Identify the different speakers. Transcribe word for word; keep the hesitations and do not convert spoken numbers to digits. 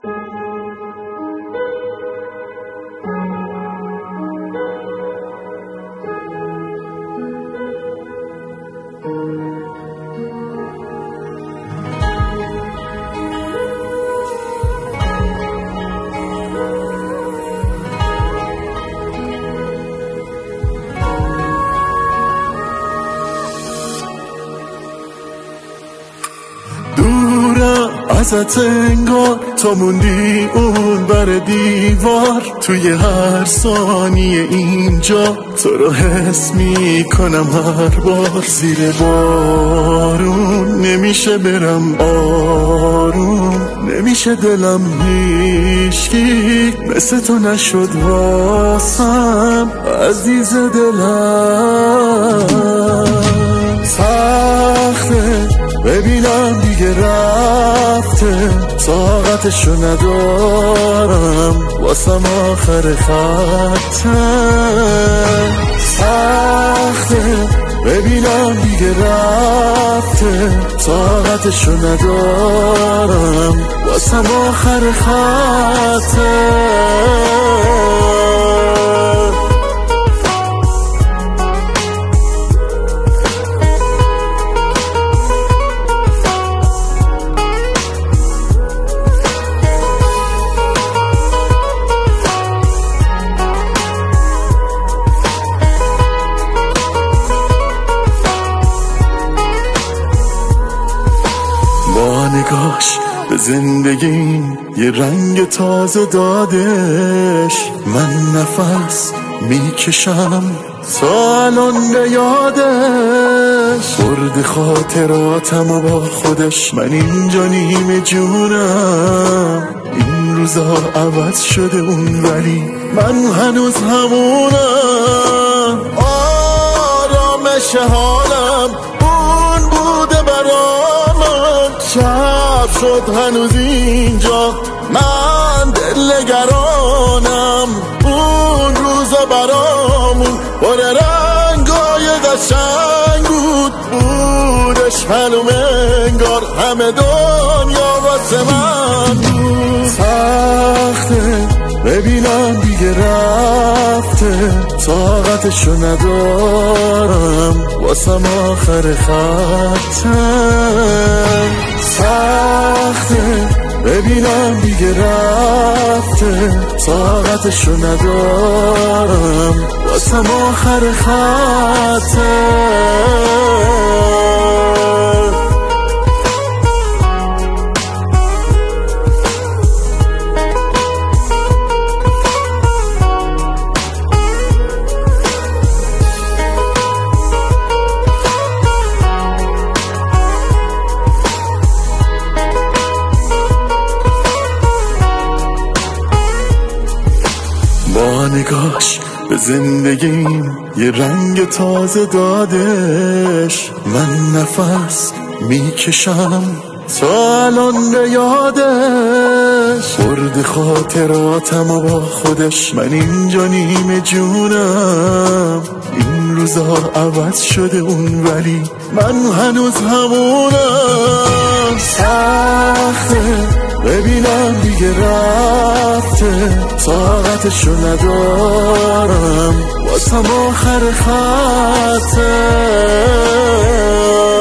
Speaker 1: ازت انگار تا موندی اون بر دیوار، توی هر ثانیه اینجا تو رو حس میکنم هر بار. زیر بارون نمیشه برم آروم، نمیشه دلم هیچکی مثل تو نشد واسم عزیز دلم. سخته ببینم دیگه رفته، طاقتشو ندارم واسم آخر خطه. سخته ببینم دیگه رفته، طاقتشو ندارم واسم آخر خطه. با نگاش به زندگیم یه رنگ تازه دادش، من نفس میکشم تا الان به یادش. برد خاطراتم و با خودش من اینجا نیمه جونم. این روزا عوض شده اون ولی من هنوز همونم. آرامش حالم اون بوده برام، شب شد هنوز اینجا من دلنگرانم. اون روزا برامون پر رنگای قشنگ بود، بودش معلوم انگار همه دنیا واسه من بود. سخته ببینم دیگه رفته، طاقتشو ندارم واسم آخر خطه. سخته ببینم دیگه رفته، طاقتشو ندارم واسم آخر خطه. با نگاش به زندگیم یه رنگ تازه دادش، من نفس میکشم تا الان به یادش. برد خاطراتم و با خودش من اینجا نیمه جونم. این روزا عوض شده اون ولی من هنوز همونم. سخته ببینم دیگه رفته، طاقتشو ندارم واسم آخر خطه.